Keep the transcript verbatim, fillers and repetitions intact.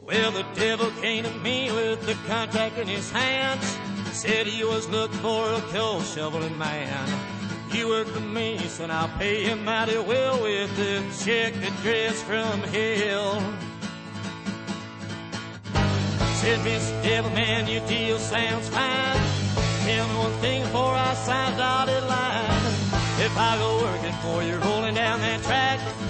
Well, the devil came to me with the contract in his hands. Said he was looking for a coal shoveling man. You work for me, son, I'll pay you mighty well with the check address from hell. Said, Mister Devil Man, your deal sounds fine. Tell me one thing before I sign a dotted line. If I go working for you, rolling down that track,